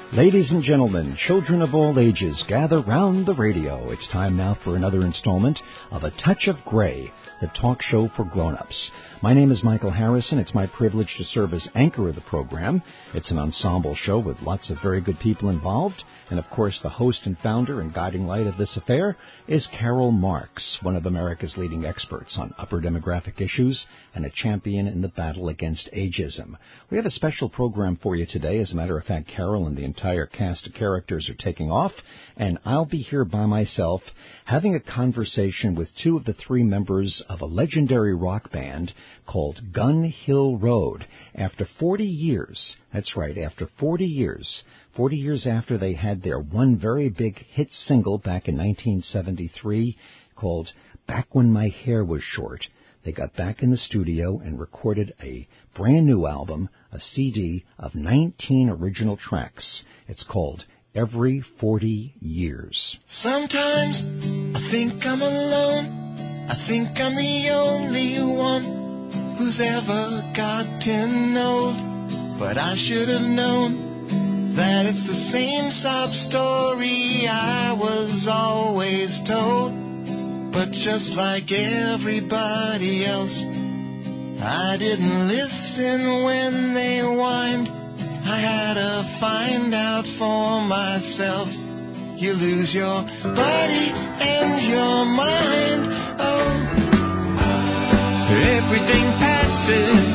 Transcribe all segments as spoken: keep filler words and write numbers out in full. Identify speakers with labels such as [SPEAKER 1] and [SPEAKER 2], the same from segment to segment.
[SPEAKER 1] Ladies and gentlemen, children of all ages, gather round the radio. It's time now for another installment of A Touch of Gray, the talk show for grown-ups. My name is Michael Harrison. It's my privilege to serve as anchor of the program. It's an ensemble show with lots of very good people involved. And, of course, the host and founder and guiding light of this affair is Carol Marks, one of America's leading experts on upper demographic issues and a champion in the battle against ageism. We have a special program for you today. As a matter of fact, Carol and the entire cast of characters are taking off, and I'll be here by myself having a conversation with two of the three members of a legendary rock band called Gun Hill Road. After forty years, that's right, after forty years, forty years after they had their one very big hit single back in nineteen seventy-three called Back When My Hair Was Short, they got back in the studio and recorded a brand new album, a C D of nineteen original tracks. It's called Every forty Years.
[SPEAKER 2] Sometimes I think I'm alone. I think I'm the only one who's ever gotten old. But I should have known that it's the same sob story I was always told. But just like everybody else, I didn't listen when they whined. I had to find out for myself. You lose your body and your mind. Oh, everything passes,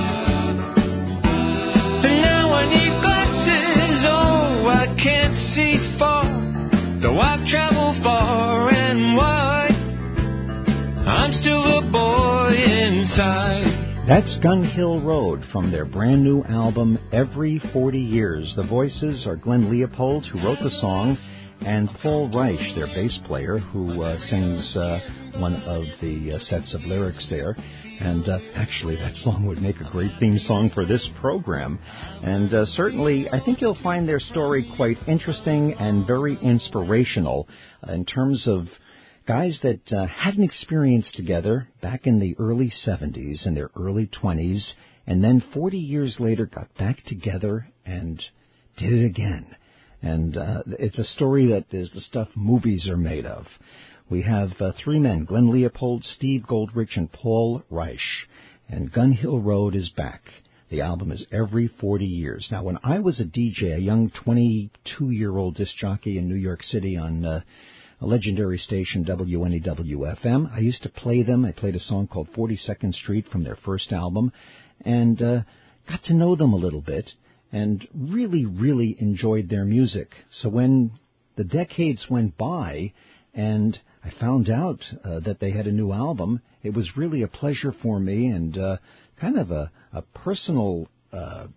[SPEAKER 2] and now I need glasses. Oh, I can't see far, though I've traveled far and wide. I'm still a boy inside.
[SPEAKER 1] That's Gun Hill Road from their brand new album, Every forty Years. The voices are Glenn Leopold, who wrote the song, and Paul Reich, their bass player, who uh, sings uh, one of the uh, sets of lyrics there. And uh, actually, that song would make a great theme song for this program. And uh, certainly, I think you'll find their story quite interesting and very inspirational uh, in terms of guys that uh, had an experience together back in the early seventies and their early twenties, and then forty years later got back together and did it again. And uh, it's a story that is the stuff movies are made of. We have uh, three men, Glenn Leopold, Steve Goldrich, and Paul Reich. And Gun Hill Road is back. The album is Every forty Years. Now, when I was a D J, a young twenty-two-year-old disc jockey in New York City on Uh, a legendary station, W N E W F M. I used to play them. I played a song called forty-second Street from their first album, and uh, got to know them a little bit, and really, really enjoyed their music. So when the decades went by, and I found out uh, that they had a new album, it was really a pleasure for me, and uh, kind of a, a personal uh,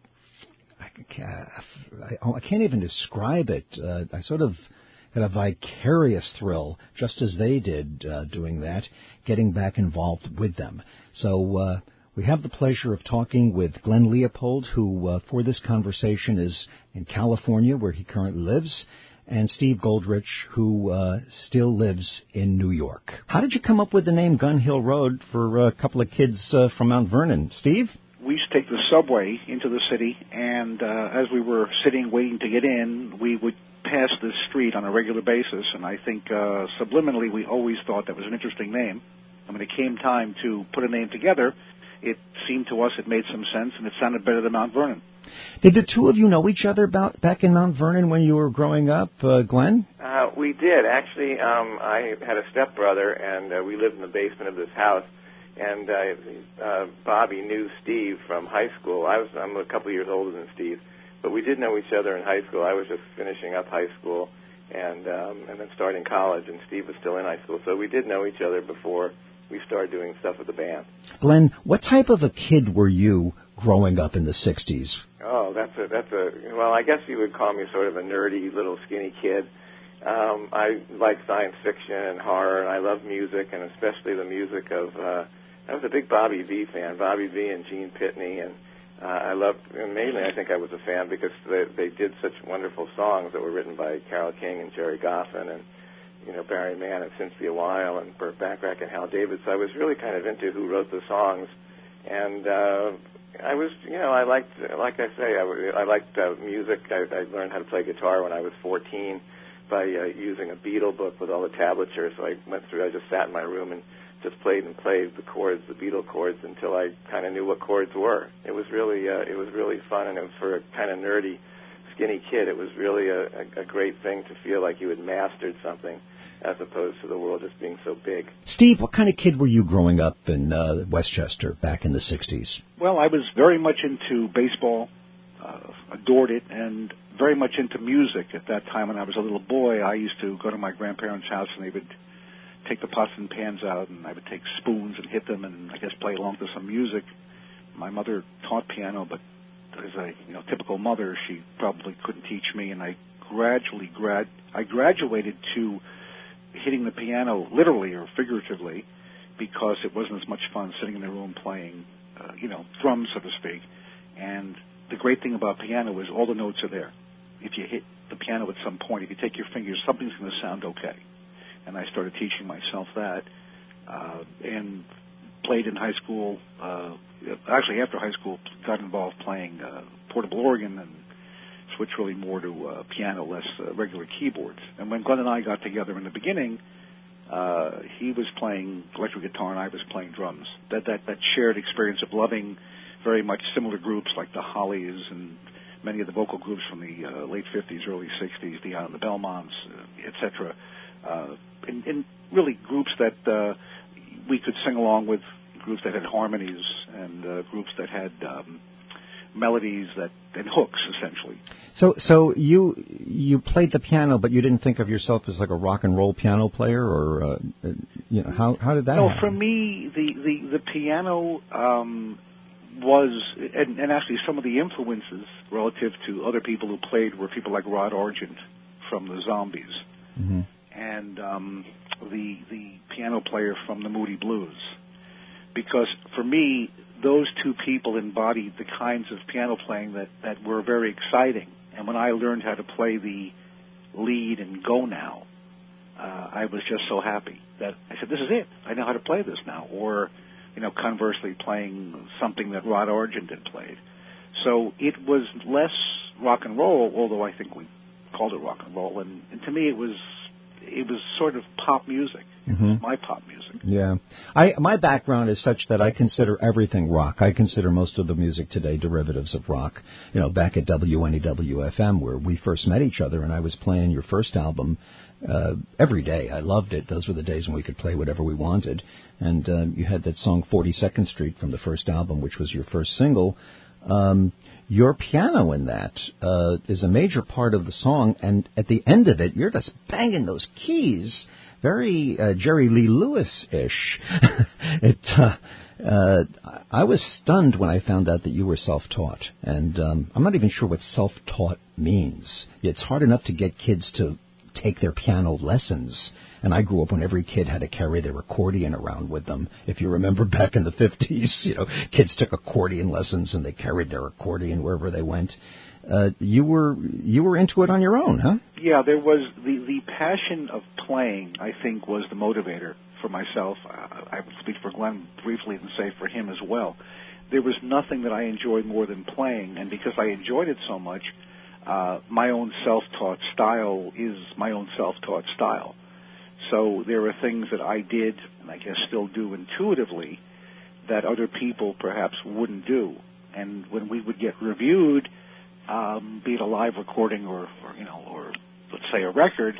[SPEAKER 1] I, I can't even describe it. Uh, I sort of had a vicarious thrill, just as they did uh, doing that, getting back involved with them. So uh, we have the pleasure of talking with Glenn Leopold, who uh, for this conversation is in California, where he currently lives, and Steve Goldrich, who uh, still lives in New York. How did you come up with the name Gun Hill Road for a couple of kids uh, from Mount Vernon? Steve?
[SPEAKER 3] We used to take the subway into the city, and uh, as we were sitting waiting to get in, we would pass this street on a regular basis, and I think uh, subliminally we always thought that was an interesting name. And when it came time to put a name together, it seemed to us it made some sense, and it sounded better than Mount Vernon.
[SPEAKER 1] Did the two of you know each other about back in Mount Vernon when you were growing up, uh, Glenn?
[SPEAKER 4] Uh, we did. Actually, um, I had a stepbrother, and uh, we lived in the basement of this house. And uh, uh, Bobby knew Steve from high school. I was I'm a couple years older than Steve, but we did know each other in high school. I was just finishing up high school, and um, and then starting college, and Steve was still in high school. So we did know each other before we started doing stuff with the band.
[SPEAKER 1] Glenn, what type of a kid were you growing up in the sixties?
[SPEAKER 4] Oh, that's a that's a well, I guess you would call me sort of a nerdy little skinny kid. Um, I like science fiction and horror, and I love music, and especially the music of. Uh, I was a big Bobby Vee fan, Bobby Vee and Gene Pitney, and uh, I loved, and mainly I think I was a fan because they, they did such wonderful songs that were written by Carole King and Jerry Goffin and, you know, Barry Mann and Cynthia Weil and Burt Bacharach and Hal David. So I was really kind of into who wrote the songs and uh, I was, you know, I liked, like I say, I, I liked uh, music. I, I learned how to play guitar when I was fourteen by uh, using a Beatle book with all the tablature. So I went through, I just sat in my room and just played and played the chords, the Beatle chords, until I kind of knew what chords were. It was really, uh, it was really fun, and it was for a kind of nerdy, skinny kid. It was really a, a, a great thing to feel like you had mastered something, as opposed to the world just being so big.
[SPEAKER 1] Steve, what kind of kid were you growing up in uh, Westchester back in the sixties?
[SPEAKER 3] Well, I was very much into baseball, uh, adored it, and very much into music at that time. When I was a little boy, I used to go to my grandparents' house, and they would take the pots and pans out, and I would take spoons and hit them, and I guess play along to some music. My mother taught piano, but as a you know typical mother, she probably couldn't teach me, and I gradually grad I graduated to hitting the piano literally or figuratively, because it wasn't as much fun sitting in the room playing, uh, you know, drums, so to speak. And the great thing about piano is all the notes are there. If you hit the piano at some point, if you take your fingers, something's going to sound okay. And I started teaching myself that, uh, and played in high school. Uh, actually, after high school, got involved playing uh, portable organ and switched really more to uh, piano, less uh, regular keyboards. And when Glenn and I got together in the beginning, uh, he was playing electric guitar and I was playing drums. That that that shared experience of loving very much similar groups like the Hollies and many of the vocal groups from the uh, late fifties, early sixties, the uh, the Belmonts, uh, et cetera, uh, and, and really groups that uh, we could sing along with, groups that had harmonies and uh, groups that had um, melodies that and hooks, essentially.
[SPEAKER 1] So, so you you played the piano, but you didn't think of yourself as like a rock and roll piano player, or uh, you know, how how did that?
[SPEAKER 3] No,
[SPEAKER 1] happen?
[SPEAKER 3] for me, the the the piano um, was, and, and actually some of the influences relative to other people who played were people like Rod Argent from the Zombies,
[SPEAKER 1] mm-hmm.
[SPEAKER 3] and um, the the piano player from the Moody Blues, because for me, those two people embodied the kinds of piano playing that, that were very exciting. And when I learned how to play the lead and Go Now, uh, I was just so happy that I said, this is it. I know how to play this now. Or, you know, conversely, playing something that Rod Argent had played. So it was less rock and roll, although I think we called it rock and roll. And, and to me, it was it was sort of pop music.
[SPEAKER 1] Mm-hmm.
[SPEAKER 3] My pop music.
[SPEAKER 1] Yeah. I my background is such that I consider everything rock. I consider most of the music today derivatives of rock. You know, back at W N E W F M, where we first met each other, and I was playing your first album uh, every day. I loved it. Those were the days when we could play whatever we wanted. And uh, you had that song forty-second Street from the first album, which was your first single. Um, your piano in that uh, is a major part of the song, and at the end of it, you're just banging those keys, very uh, Jerry Lee Lewis-ish. it, uh, uh, I was stunned when I found out that you were self-taught, and um, I'm not even sure what self-taught means. It's hard enough to get kids to take their piano lessons. And I grew up when every kid had to carry their accordion around with them. If you remember back in the fifties, you know, kids took accordion lessons and they carried their accordion wherever they went. Uh, you were you were into it on your own, huh?
[SPEAKER 3] Yeah, there was the, the passion of playing, I think, was the motivator for myself. Uh, I would speak for Glenn briefly and say for him as well. There was nothing that I enjoyed more than playing, and because I enjoyed it so much, uh, my own self-taught style is my own self-taught style. So there are things that I did, and I guess still do intuitively, that other people perhaps wouldn't do. And when we would get reviewed, um, be it a live recording or, or, you know, or let's say a record,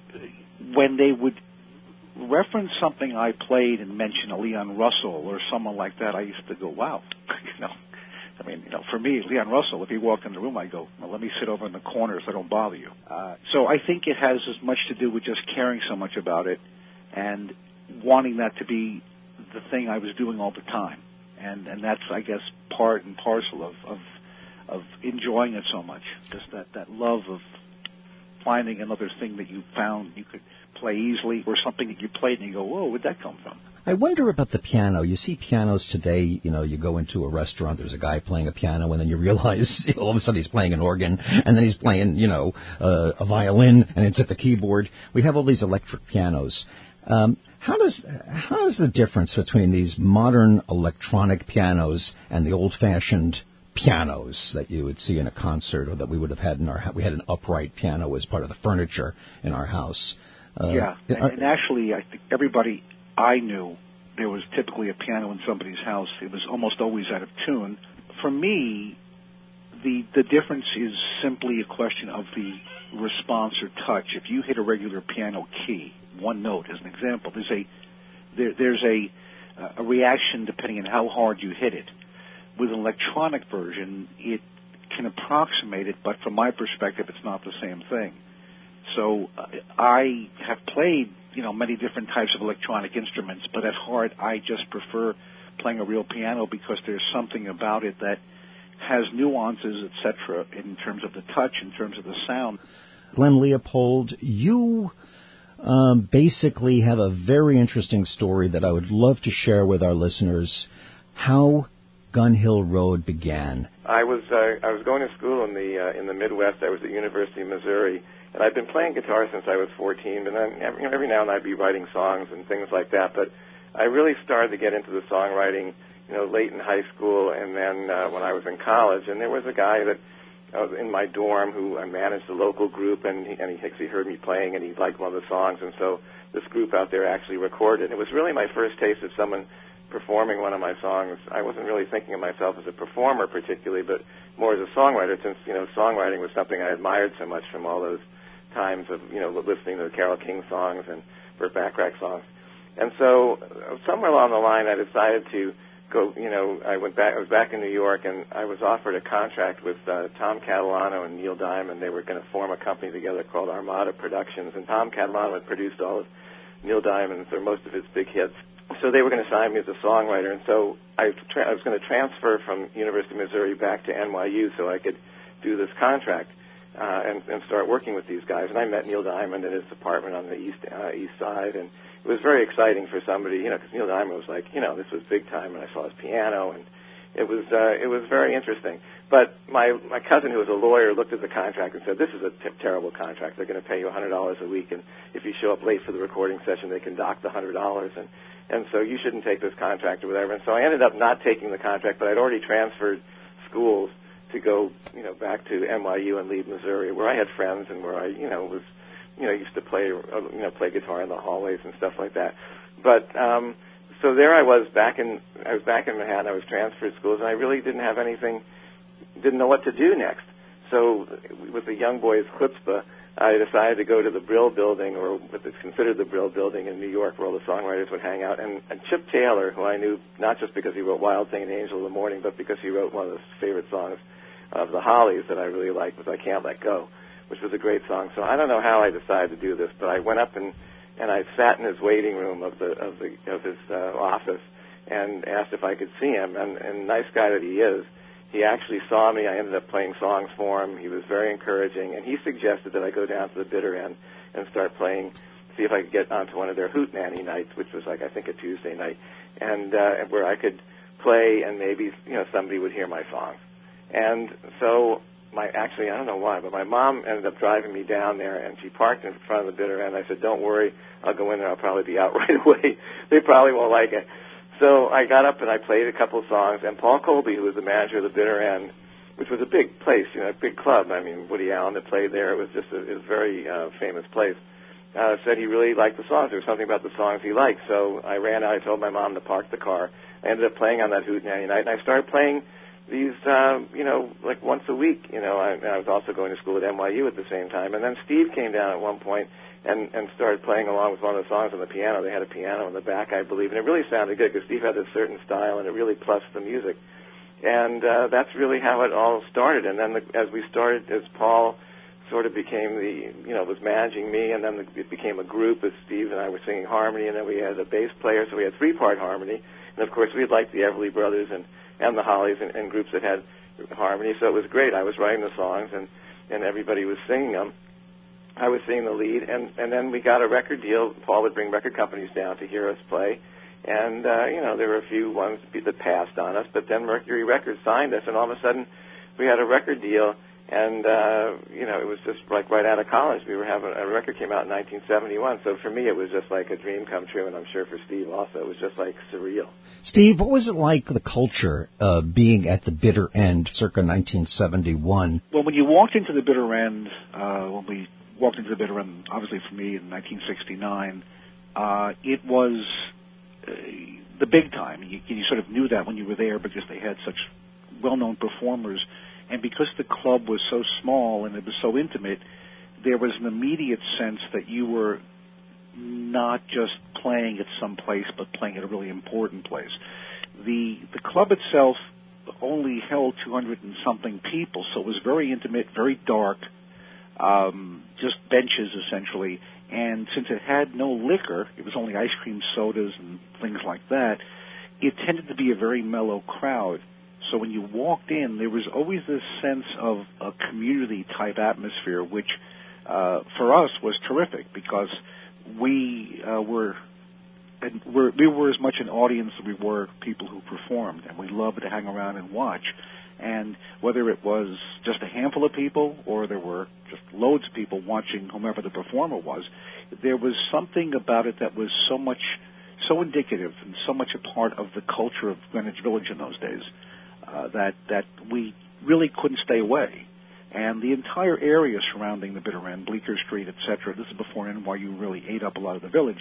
[SPEAKER 3] when they would reference something I played and mention a Leon Russell or someone like that, I used to go, wow, you know. I mean, you know, for me, Leon Russell, if he walked in the room, I'd go, well, let me sit over in the corner so I don't bother you. Uh, so I think it has as much to do with just caring so much about it and wanting that to be the thing I was doing all the time. And and that's, I guess, part and parcel of, of, of enjoying it so much, just that, that love of finding another thing that you found you could play easily or something that you played and you go, whoa, where'd that come from?
[SPEAKER 1] I wonder about the piano. You see pianos today, you know, you go into a restaurant, there's a guy playing a piano, and then you realize you know, all of a sudden he's playing an organ, and then he's playing, you know, uh, a violin, and it's at the keyboard. We have all these electric pianos. Um, how does how is the difference between these modern electronic pianos and the old-fashioned pianos that you would see in a concert, or that we would have had in our we had an upright piano as part of the furniture in our house? Uh,
[SPEAKER 3] yeah, and,
[SPEAKER 1] are,
[SPEAKER 3] and actually, I think everybody I knew, there was typically a piano in somebody's house. It was almost always out of tune. For me, the the difference is simply a question of the response or touch. If you hit a regular piano key, one note as an example, there's a there, there's a a reaction depending on how hard you hit it. With an electronic version, it can approximate it, but from my perspective, it's not the same thing. So uh, I have played, you know, many different types of electronic instruments, but at heart, I just prefer playing a real piano because there's something about it that has nuances, et cetera, in terms of the touch, in terms of the sound.
[SPEAKER 1] Glenn Leopold, you um, basically have a very interesting story that I would love to share with our listeners. How Gun Hill Road began.
[SPEAKER 4] I was uh, I was going to school in the uh, in the Midwest. I was at University of Missouri, and I'd been playing guitar since I was fourteen. And then every, you know, every now and then I'd be writing songs and things like that. But I really started to get into the songwriting, you know, late in high school, and then uh, when I was in college. And there was a guy that uh, in my dorm who I managed a local group, and he, and he he heard me playing, and he liked one of the songs, and so this group out there actually recorded. It was really my first taste of someone performing one of my songs. I wasn't really thinking of myself as a performer particularly, but more as a songwriter, since, you know, songwriting was something I admired so much from all those times of, you know, listening to Carole King songs and Burt Bacharach songs. And so somewhere along the line I decided to go, you know, I went back, I was back in New York, and I was offered a contract with uh, Tom Catalano and Neil Diamond. They were going to form a company together called Armada Productions, and Tom Catalano had produced all of Neil Diamond's, or most of his big hits. So they were going to sign me as a songwriter, and so I, tra- I was going to transfer from University of Missouri back to N Y U so I could do this contract uh, and, and start working with these guys. And I met Neil Diamond at his apartment on the east uh, east side, and it was very exciting for somebody, you know, because Neil Diamond was like, you know, this was big time, and I saw his piano, and it was uh, it was very interesting. But my my cousin, who was a lawyer, looked at the contract and said, this is a t- terrible contract. They're going to pay you one hundred dollars a week, and if you show up late for the recording session, they can dock the one hundred dollars, and And so you shouldn't take this contract or whatever. And so I ended up not taking the contract, but I'd already transferred schools to go, you know, back to N Y U and Leeds, Missouri, where I had friends and where I, you know, was, you know, used to play, you know, play guitar in the hallways and stuff like that. But um, so there I was back in, I was back in Manhattan. I was transferred schools, and I really didn't have anything, didn't know what to do next. So with the young boy's chutzpah, I decided to go to the Brill Building, or what is considered the Brill Building in New York, where all the songwriters would hang out. And, and Chip Taylor, who I knew not just because he wrote Wild Thing and Angel of the Morning, but because he wrote one of his favorite songs of the Hollies that I really liked, was I Can't Let Go, which was a great song. So I don't know how I decided to do this, but I went up and, and I sat in his waiting room of the of the of his uh, office and asked if I could see him. And, and nice guy that he is, he actually saw me. I ended up playing songs for him. He was very encouraging, and he suggested that I go down to the bitter end and start playing, see if I could get onto one of their Hootenanny nights, which was like, I think, a Tuesday night, and uh, where I could play and maybe, you know, somebody would hear my songs. And so my, actually, I don't know why, but my mom ended up driving me down there, and she parked in front of the bitter end. I said, don't worry, I'll go in there. I'll probably be out right away. They probably won't like it. So I got up and I played a couple of songs, and Paul Colby, who was the manager of the Bitter End, which was a big place, you know, a big club. I mean, Woody Allen that played there. It was just a, it was a very uh, famous place. Uh, said he really liked the songs. There was something about the songs he liked. So I ran out. I told my mom to park the car. I ended up playing on that Hootenanny night, and I started playing these, um, you know, like once a week. You know, I, I was also going to school at N Y U at the same time. And then Steve came down at one point and, and started playing along with one of the songs on the piano. They had a piano in the back, I believe, and it really sounded good because Steve had a certain style, and it really plussed the music. And uh, that's really how it all started. And then the, as we started, as Paul sort of became the, you know, was managing me, and then the, it became a group as Steve and I were singing harmony, and then we had a bass player, so we had three-part harmony. And, of course, we had liked the Everly Brothers and, and the Hollies and, and groups that had harmony, so it was great. I was writing the songs, and, and everybody was singing them. I was singing the lead, and, and then we got a record deal. Paul would bring record companies down to hear us play, and, uh, you know, there were a few ones that passed on us, but then Mercury Records signed us, and all of a sudden we had a record deal, And, uh, you know, it was just like right out of college. We were having, a record came out in nineteen seventy-one. So for me, it was just like a dream come true. And I'm sure for Steve also, it was just like surreal.
[SPEAKER 1] Steve, what was it like, the culture, uh, being at the bitter end circa nineteen seventy-one?
[SPEAKER 3] Well, when you walked into the bitter end, uh, when we walked into the bitter end, obviously for me in nineteen sixty-nine, uh, it was uh, the big time. You, you sort of knew that when you were there because they had such well-known performers. And because the club was so small and it was so intimate, there was an immediate sense that you were not just playing at some place, but playing at a really important place. The the club itself only held two hundred and something people, so it was very intimate, very dark, um, just benches essentially. And since it had no liquor, it was only ice cream, sodas, and things like that, it tended to be a very mellow crowd. So when you walked in, there was always this sense of a community-type atmosphere, which uh, for us was terrific because we uh, were, and we're, we were as much an audience as we were people who performed, and we loved to hang around and watch. And whether it was just a handful of people or there were just loads of people watching whomever the performer was, there was something about it that was so much, so indicative and so much a part of the culture of Greenwich Village in those days. Uh, that that we really couldn't stay away. And the entire area surrounding the bitter end, Bleecker Street, et cetera, this is before N Y U really ate up a lot of the village,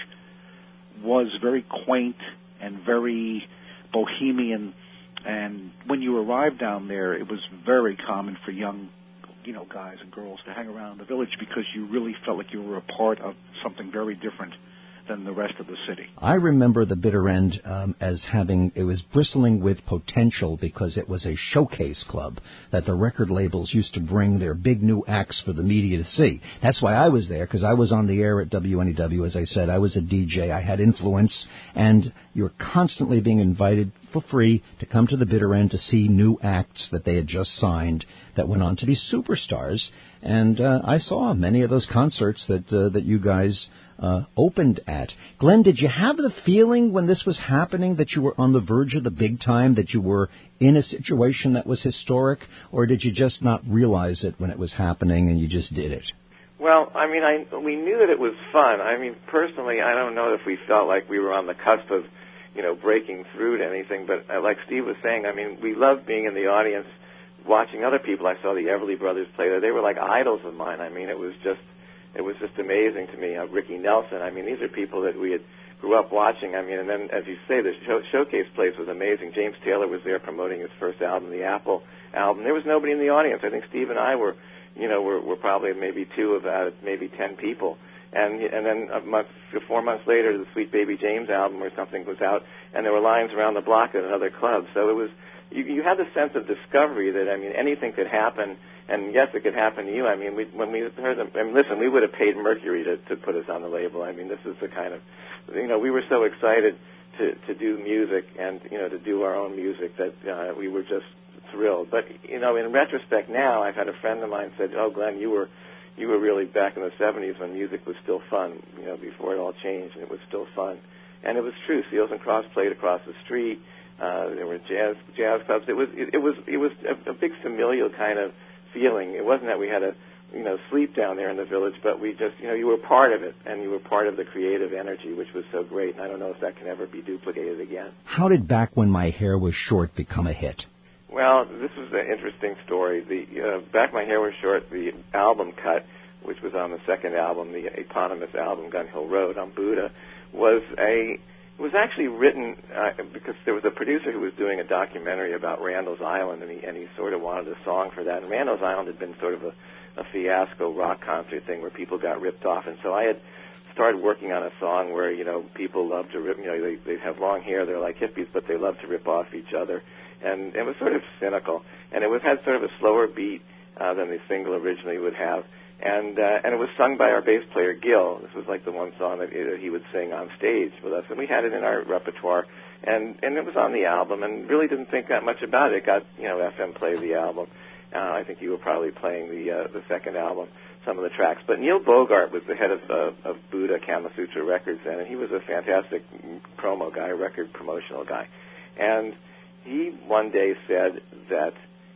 [SPEAKER 3] was very quaint and very bohemian. And when you arrived down there, it was very common for young, you know, guys and girls to hang around the village because you really felt like you were a part of something very different than the rest of the city.
[SPEAKER 1] I remember the bitter end um, as having, it was bristling with potential because it was a showcase club that the record labels used to bring their big new acts for the media to see. That's why I was there, because I was on the air at W N E W, as I said. I was a D J. I had influence, and you're constantly being invited for free to come to the bitter end to see new acts that they had just signed that went on to be superstars. And uh, I saw many of those concerts that uh, that you guys uh, opened at. Glenn, did you have the feeling when this was happening that you were on the verge of the big time, that you were in a situation that was historic, or did you just not realize it when it was happening and you just did it?
[SPEAKER 4] Well, I mean, I we knew that it was fun. I mean, personally, I don't know if we felt like we were on the cusp of, you know, breaking through to anything, but uh, like Steve was saying, I mean, we loved being in the audience, watching other people. I saw the Everly Brothers play there. They were like idols of mine. I mean, it was just, it was just amazing to me. Uh, Ricky Nelson. I mean, these are people that we had grew up watching. I mean, and then, as you say, the show, showcase place was amazing. James Taylor was there promoting his first album, the Apple album. There was nobody in the audience. I think Steve and I were, you know, were, were probably maybe two of out of maybe ten people. And and then a month, four months later, the Sweet Baby James album or something was out, and there were lines around the block at another club. So it was, you, you had the sense of discovery that, I mean, anything could happen, and yes, it could happen to you. I mean, we, when we heard them, and listen, we would have paid Mercury to, to put us on the label. I mean, this is the kind of, you know, we were so excited to, to do music and, you know, to do our own music that uh, we were just thrilled. But, you know, in retrospect now, I've had a friend of mine said, oh, Glenn, you were you were really back in the seventies when music was still fun, you know, before it all changed, and it was still fun. And it was true. Seals and Crofts played across the street. Uh, there were jazz jazz clubs. It was it, it was it was a, a big familial kind of feeling. It wasn't that we had to, you know, sleep down there in the village, but we just, you know, you were part of it, and you were part of the creative energy, which was so great. And I don't know if that can ever be duplicated again.
[SPEAKER 1] How did Back When My Hair Was Short become a hit?
[SPEAKER 4] Well, this was an interesting story. The uh, Back My Hair Was Short, the album cut, which was on the second album, the eponymous album, Gun Hill Road, on Buddha, was a was actually written uh, because there was a producer who was doing a documentary about Randall's Island, and he and he sort of wanted a song for that. And Randall's Island had been sort of a, a fiasco rock concert thing where people got ripped off, and so I had started working on a song where, you know, people love to rip, you know, they they have long hair, they're like hippies, but they love to rip off each other. And it was sort of cynical, and it was had sort of a slower beat uh, than the single originally would have, and uh, and it was sung by our bass player Gil. This was like the one song that uh, he would sing on stage with us, and we had it in our repertoire, and and it was on the album, and really didn't think that much about it. It got, you know, F M play of the album. Uh, I think you were probably playing the uh, the second album, some of the tracks. But Neil Bogart was the head of uh, of Buddha Kama Sutra Records then, and he was a fantastic promo guy, record promotional guy, and he one day said that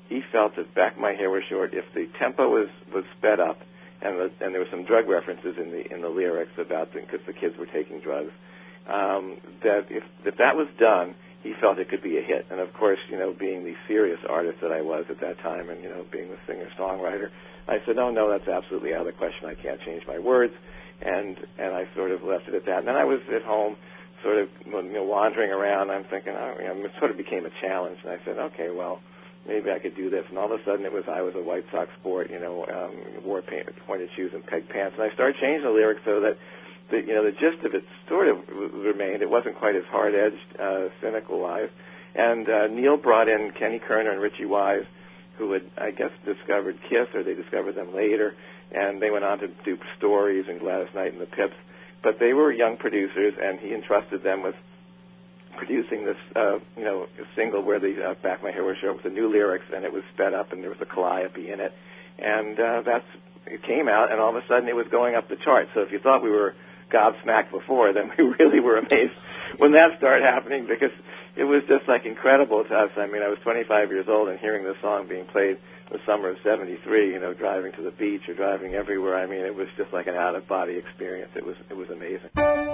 [SPEAKER 4] he felt that Back My Hair Was Short, if the tempo was, was sped up, and the, and there were some drug references in the in the lyrics about the, because the kids were taking drugs, um, that if, if that was done, he felt it could be a hit. And of course, you know, being the serious artist that I was at that time, and you know, being the singer-songwriter, I said, no, no, that's absolutely out of the question. I can't change my words, and and I sort of left it at that. And then I was at home, sort of you know wandering around. I'm thinking, oh, you know, it sort of became a challenge, and I said, okay, well, maybe I could do this. And all of a sudden, it was I was a White Sox sport, you know, um, wore paint, pointed shoes and peg pants, and I started changing the lyrics so that the you know the gist of it sort of remained. It wasn't quite as hard-edged, uh, cynical-wise. And uh, Neil brought in Kenny Kerner and Richie Wise, who had, I guess, discovered Kiss, or they discovered them later, and they went on to do Stories and Gladys Knight and the Pips. But they were young producers, and he entrusted them with producing this, uh, you know, single where the uh, Back My Hair Was Short with the new lyrics, and it was sped up, and there was a calliope in it. And uh, that's it came out, and all of a sudden it was going up the charts. So if you thought we were gobsmacked before, then we really were amazed when that started happening, because it was just like incredible to us. I mean, I was twenty-five years old and hearing this song being played in the summer of seventy-three, you know, driving to the beach or driving everywhere. I mean, it was just like an out-of-body experience. It was it was amazing.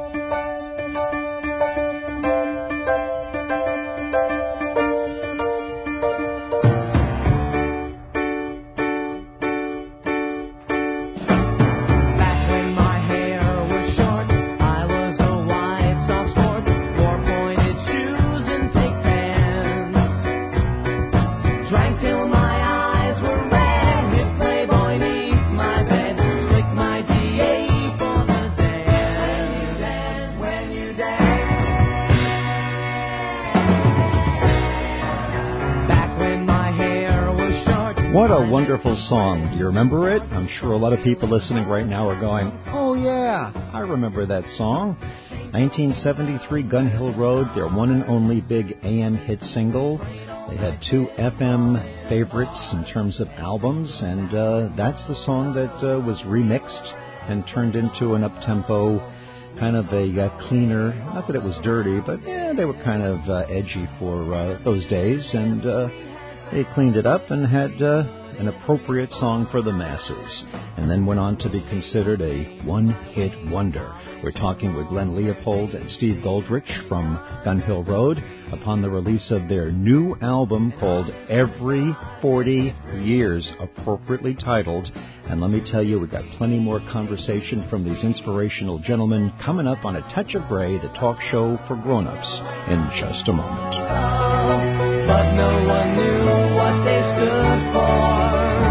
[SPEAKER 1] What a wonderful song. Do you remember it? I'm sure a lot of people listening right now are going, oh yeah, I remember that song. nineteen seventy-three, Gun Hill Road, their one and only big A M hit single. They had two F M favorites in terms of albums, and uh, that's the song that uh, was remixed and turned into an up-tempo, kind of a uh, cleaner, not that it was dirty, but yeah, they were kind of uh, edgy for uh, those days, and uh, they cleaned it up and had uh, an appropriate song for the masses, and then went on to be considered a one-hit wonder. We're talking with Glenn Leopold and Steve Goldrich from Gun Hill Road upon the release of their new album called Every forty years, appropriately titled. And let me tell you, we've got plenty more conversation from these inspirational gentlemen coming up on A Touch of Grey, the talk show for grown-ups, in just a moment.
[SPEAKER 2] But no one knew what they stood for.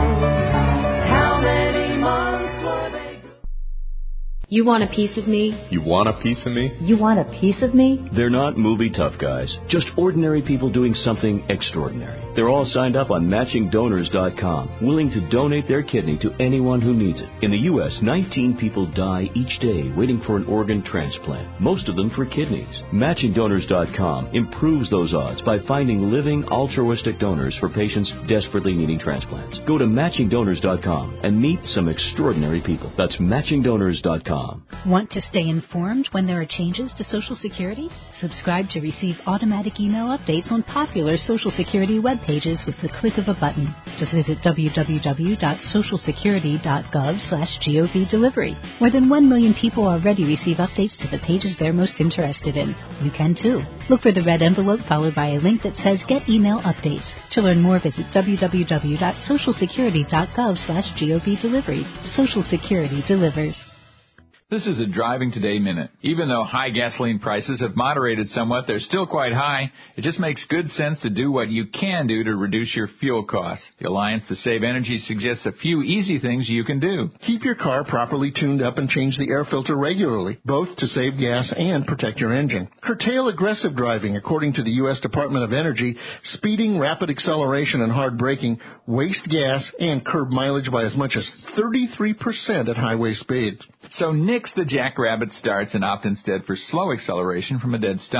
[SPEAKER 2] How many months were they?
[SPEAKER 5] You want a piece of me?
[SPEAKER 6] You want a piece of me?
[SPEAKER 5] You want a piece of me?
[SPEAKER 7] They're not movie tough guys, just ordinary people doing something extraordinary. They're all signed up on matching donors dot com, willing to donate their kidney to anyone who needs it. In the U S, nineteen people die each day waiting for an organ transplant, most of them for kidneys. matching donors dot com improves those odds by finding living altruistic donors for patients desperately needing transplants. Go to matching donors dot com and meet some extraordinary people. That's matching donors dot com.
[SPEAKER 8] Want to stay informed when there are changes to Social Security? Subscribe to receive automatic email updates on popular Social Security web pages with the click of a button. Just visit w w w dot social security dot gov slash gov delivery. More than one million people already receive updates to the pages they're most interested in. You can too. Look for the red envelope followed by a link that says Get Email Updates. To learn more, visit w w w dot social security dot gov slash gov delivery. Social Security delivers.
[SPEAKER 9] This is a Driving Today Minute. Even though high gasoline prices have moderated somewhat, they're still quite high. It just makes good sense to do what you can do to reduce your fuel costs. The Alliance to Save Energy suggests a few easy things you can do.
[SPEAKER 10] Keep your car properly tuned up and change the air filter regularly, both to save gas and protect your engine. Curtail aggressive driving. According to the U S Department of Energy, speeding, rapid acceleration, and hard braking waste gas and curb mileage by as much as thirty-three percent at highway speeds.
[SPEAKER 9] So nix the jackrabbit starts and opt instead for slow acceleration from a dead stop.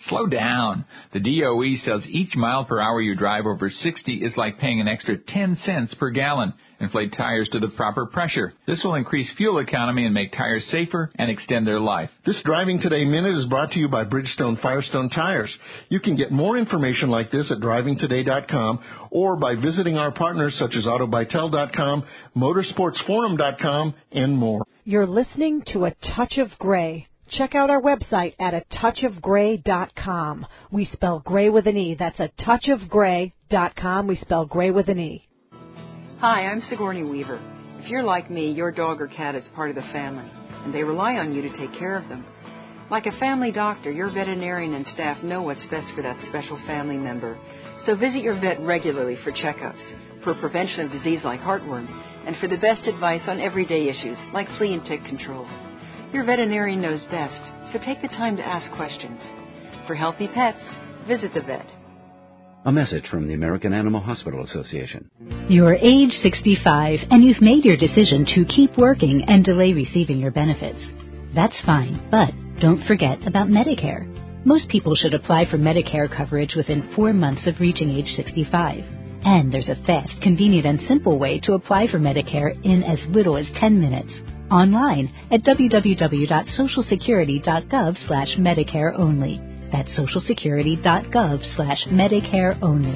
[SPEAKER 9] Slow down. The D O E says each mile per hour you drive over sixty is like paying an extra ten cents per gallon. Inflate tires to the proper pressure. This will increase fuel economy and make tires safer and extend their life.
[SPEAKER 10] This Driving Today Minute is brought to you by Bridgestone Firestone Tires. You can get more information like this at driving today dot com or by visiting our partners such as auto bytel dot com, motorsports forum dot com, and more.
[SPEAKER 6] You're listening to A Touch of Gray. Check out our website at a touch of gray dot com. We spell gray with an E. That's a touch of gray dot com. We spell gray with an E.
[SPEAKER 11] Hi, I'm Sigourney Weaver. If you're like me, your dog or cat is part of the family, and they rely on you to take care of them. Like a family doctor, your veterinarian and staff know what's best for that special family member. So visit your vet regularly for checkups, for prevention of disease like heartworm, and for the best advice on everyday issues like flea and tick control. Your veterinarian knows best, so take the time to ask questions. For healthy pets, visit the vet.
[SPEAKER 12] A message from the American Animal Hospital Association.
[SPEAKER 8] You're age sixty-five and you've made your decision to keep working and delay receiving your benefits. That's fine, but don't forget about Medicare. Most people should apply for Medicare coverage within four months of reaching age sixty-five. And there's a fast, convenient, and simple way to apply for Medicare in as little as ten minutes. Online at w w w dot social security dot gov slash Medicare only. That's social security dot gov slash Medicare only.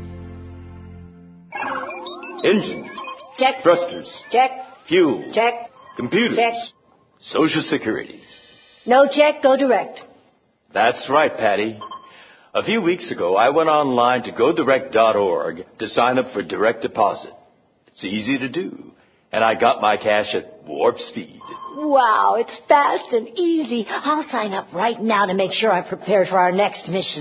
[SPEAKER 13] Engine.
[SPEAKER 14] Check.
[SPEAKER 13] Thrusters.
[SPEAKER 14] Check.
[SPEAKER 13] Fuel.
[SPEAKER 14] Check.
[SPEAKER 13] Computers.
[SPEAKER 14] Check.
[SPEAKER 13] Social Security.
[SPEAKER 14] No check, go direct.
[SPEAKER 13] That's right, Patty. A few weeks ago, I went online to go direct dot org to sign up for direct deposit. It's easy to do. And I got my cash at warp speed.
[SPEAKER 14] Wow, it's fast and easy. I'll sign up right now to make sure I'm prepared for our next mission.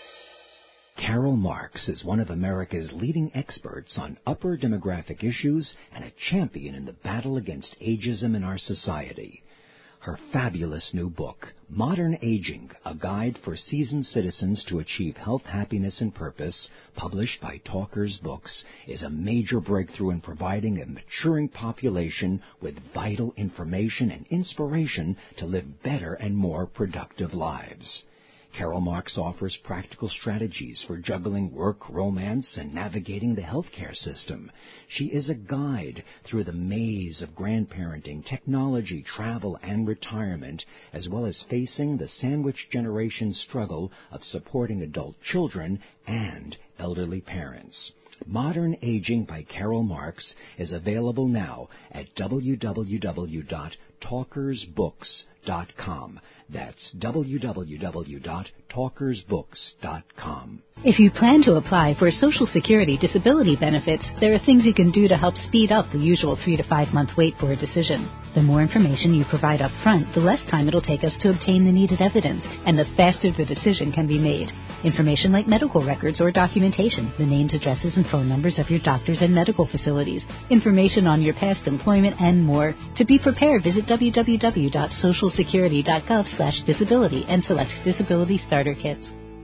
[SPEAKER 1] Carol Marks is one of America's leading experts on upper demographic issues and a champion in the battle against ageism in our society. Her fabulous new book, Modern Aging, A Guide for Seasoned Citizens to Achieve Health, Happiness, and Purpose, published by Talkers Books, is a major breakthrough in providing a maturing population with vital information and inspiration to live better and more productive lives. Carol Marks offers practical strategies for juggling work, romance, and navigating the healthcare system. She is a guide through the maze of grandparenting, technology, travel, and retirement, as well as facing the sandwich generation struggle of supporting adult children and elderly parents. Modern Aging by Carol Marks is available now at w w w dot talkers books dot com. That's w w w dot talkers books dot com.
[SPEAKER 8] If you plan to apply for Social Security disability benefits, there are things you can do to help speed up the usual three to five month wait for a decision. The more information you provide up front, the less time it'll take us to obtain the needed evidence, and the faster the decision can be made. Information like medical records or documentation, the names, addresses, and phone numbers of your doctors and medical facilities, information on your past employment, and more. To be prepared, visit w w w dot social security dot gov slash disability and select Disability Starter Kits.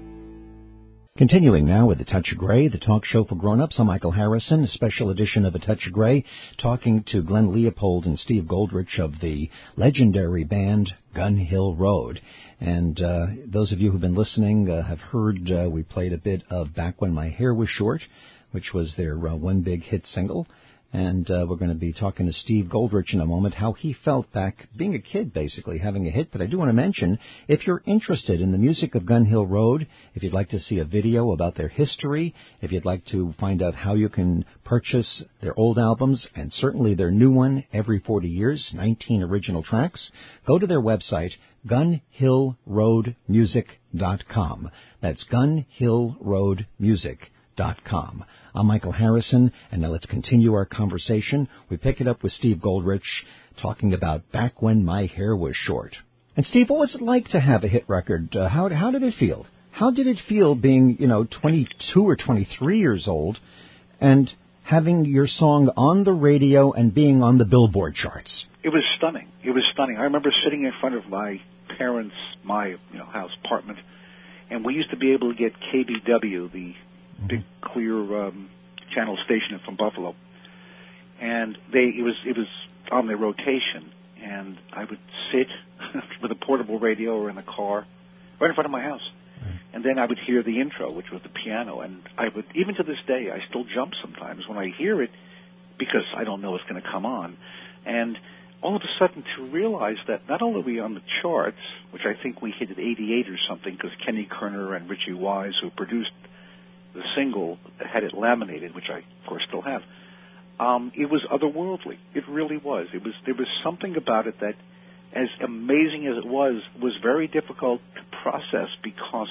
[SPEAKER 1] Continuing now with A Touch of Gray, the talk show for grown-ups. I'm Michael Harrison, a special edition of A Touch of Gray, talking to Glenn Leopold and Steve Goldrich of the legendary band Gun Hill Road. And uh, those of you who've been listening uh, have heard uh, we played a bit of Back When My Hair Was Short, which was their uh, one big hit single. And uh, we're going to be talking to Steve Goldrich in a moment, how he felt back being a kid, basically, having a hit. But I do want to mention, if you're interested in the music of Gun Hill Road, if you'd like to see a video about their history, if you'd like to find out how you can purchase their old albums, and certainly their new one every forty years, nineteen original tracks, go to their website, gun hill road music dot com. That's gun hill road music dot com. I'm Michael Harrison, and now let's continue our conversation. We pick it up with Steve Goldrich, talking about Back When My Hair Was Short. And Steve, what was it like to have a hit record? Uh, how how did it feel? How did it feel being, you know, twenty-two or twenty-three years old and having your song on the radio and being on the Billboard charts?
[SPEAKER 3] It was stunning. It was stunning. I remember sitting in front of my parents' my you know house apartment, and we used to be able to get K B W, the big clear um, channel station from Buffalo, and they it was it was on their rotation, and I would sit with a portable radio or in the car right in front of my house And then I would hear the intro, which was the piano, and I would, even to this day, I still jump sometimes when I hear it because I don't know what's going to come on. And all of a sudden to realize that not only are we on the charts, which I think we hit at eighty-eight or something because Kenny Kerner and Richie Wise, who produced the single, had it laminated, which I, of course, still have. Um, it was otherworldly. It really was. It was. There was something about it that, as amazing as it was, was very difficult to process because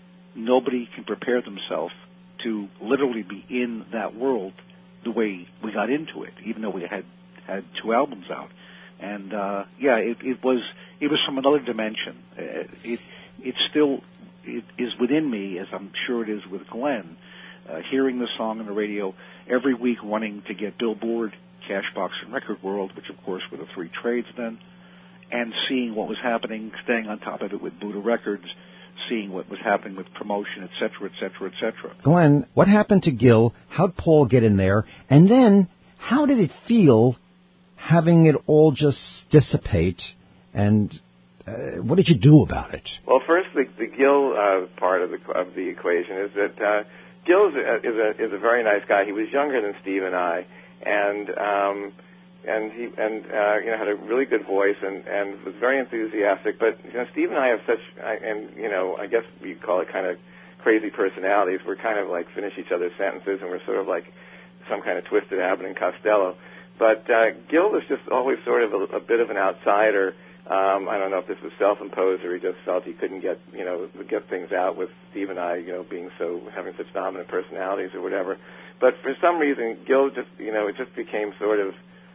[SPEAKER 3] nobody can prepare themselves to literally be in that world the way we got into it, even though we had had two albums out. And uh, yeah, it, it was it was from another dimension. Uh, it it still it is within me, as I'm sure it is with Glenn. Uh, hearing the song on the radio every week, wanting to get Billboard, Cashbox, and Record World, which of course were the three trades then, and seeing what was happening, staying on top of it with Buddha Records, seeing what was happening with promotion, et cetera, et cetera, et cetera.
[SPEAKER 1] Glenn, what happened to Gil? How'd Paul get in there? And then, how did it feel having it all just dissipate? And uh, what did you do about it?
[SPEAKER 4] Well, first, the, the Gil uh, part of the of the equation is that uh, Gil is a, is a is a very nice guy. He was younger than Steve and I, and um, and he and uh, you know had a really good voice and, and was very enthusiastic. But you know, Steve and I have such, and you know, I guess you call it kind of crazy personalities. We're kind of like finish each other's sentences, and we're sort of like some kind of twisted Abbott and Costello. But uh, Gil was just always sort of a, a bit of an outsider. Um, I don't know if this was self-imposed or he just felt he couldn't get, you know, get things out with Steve and I, you know, being so, having such dominant personalities or whatever. But for some reason, Gil just, you know, it just became sort of,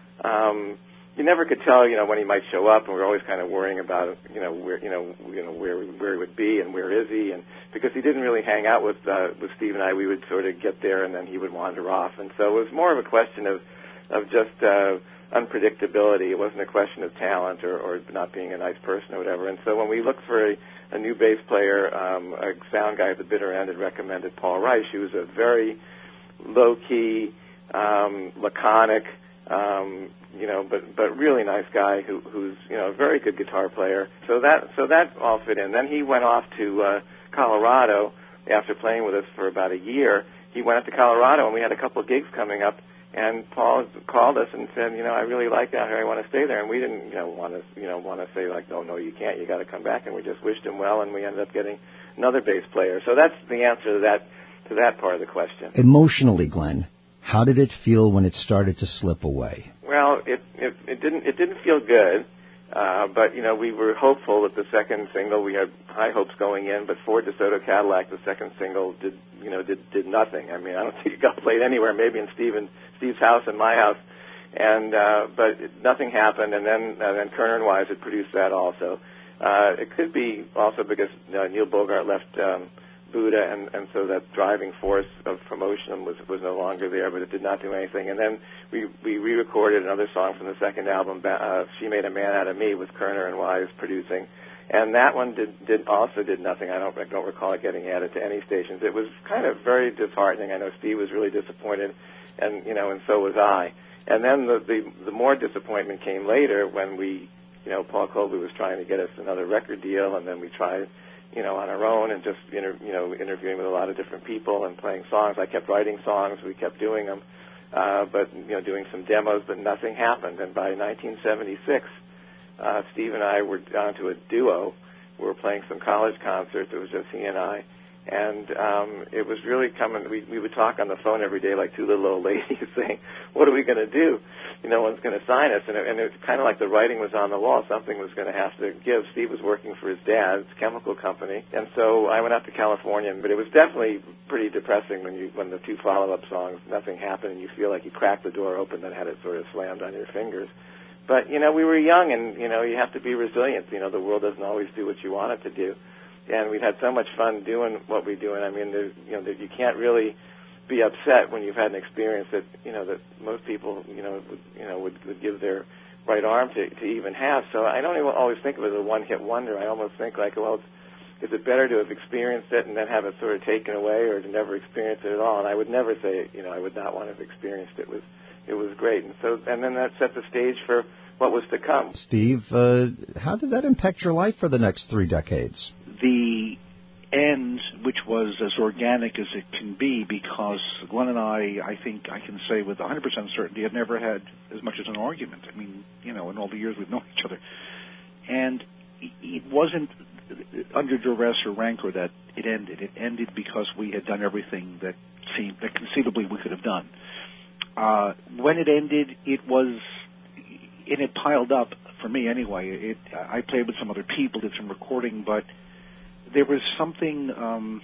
[SPEAKER 4] um, you never could tell, you know, when he might show up, and we were always kind of worrying about, you know, where, you know, you know, where where he would be and where is he, and because he didn't really hang out with uh, with Steve and I, we would sort of get there and then he would wander off, and so it was more of a question of of just uh, unpredictability. It wasn't a question of talent or, or not being a nice person or whatever. And so when we looked for a, a new bass player, um, a sound guy at the bitter end had recommended Paul Reich, who was a very low-key, um, laconic, um, you know, but but really nice guy who, who's you know a very good guitar player. So that so that all fit in. Then he went off to uh, Colorado after playing with us for about a year. He went up to Colorado, and we had a couple of gigs coming up. And Paul called us and said, you know, I really like that here. I want to stay there. And we didn't, you know, want to, you know, want to say like, no, no, you can't. You got to come back. And we just wished him well, and we ended up getting another bass player. So that's the answer to that to that part of the question.
[SPEAKER 1] Emotionally, Glenn, how did it feel when it started to slip away?
[SPEAKER 4] Well, it it, it didn't it didn't feel good. Uh, but, you know, we were hopeful that the second single, we had high hopes going in, but Ford DeSoto Cadillac, the second single, did, you know, did, did nothing. I mean, I don't think it got played anywhere, maybe in Steve and, Steve's house and my house. And, uh, but nothing happened, and then, and then Kerner and Wise had produced that also. Uh, it could be also because uh, Neil Bogart left, um, Buddha, and, and so that driving force of promotion was, was no longer there, but it did not do anything. And then we, we re-recorded another song from the second album, uh, She Made a Man Out of Me, with Kerner and Wise producing. And that one did, did also did nothing. I don't, I don't recall it getting added to any stations. It was kind of very disheartening. I know Steve was really disappointed, and, you know, and so was I. And then the, the, the more disappointment came later when we, you know, Paul Colby was trying to get us another record deal, and then we tried, you know, on our own and just, inter- you know, interviewing with a lot of different people and playing songs. I kept writing songs. We kept doing them, uh, but, you know, doing some demos, but nothing happened. And by nineteen seventy-six, uh, Steve and I were down to a duo. We were playing some college concerts. It was just he and I. And um, it was really coming. We, we would talk on the phone every day like two little old ladies saying, what are we going to do? You know, no one's going to sign us. And it, and it was kind of like the writing was on the wall. Something was going to have to give. Steve was working for his dad's chemical company. And so I went out to California. But it was definitely pretty depressing when you when the two follow-up songs, nothing happened, and you feel like you cracked the door open and had it sort of slammed on your fingers. But, you know, we were young, and, you know, you have to be resilient. You know, the world doesn't always do what you want it to do. And we've had so much fun doing what we do. And, I mean, there, you know, there, you can't really be upset when you've had an experience that, you know, that most people, you know, would, you know, would, would give their right arm to, to even have. So I don't even always think of it as a one-hit wonder. I almost think like, well, it's, is it better to have experienced it and then have it sort of taken away, or to never experience it at all? And I would never say, you know, I would not want to have experienced it. It was, it was great. And so, and then that set the stage for what was to come.
[SPEAKER 1] Steve, uh, how did that impact your life for the next three decades?
[SPEAKER 3] The end, which was as organic as it can be, because Glenn and I, I think I can say with one hundred percent certainty, have never had as much as an argument. I mean, you know, in all the years we've known each other. And it wasn't under duress or rancor that it ended. It ended because we had done everything that seemed, that conceivably we could have done. Uh, when it ended, it was, and it piled up, for me anyway. It, I played with some other people, did some recording, but there was something um,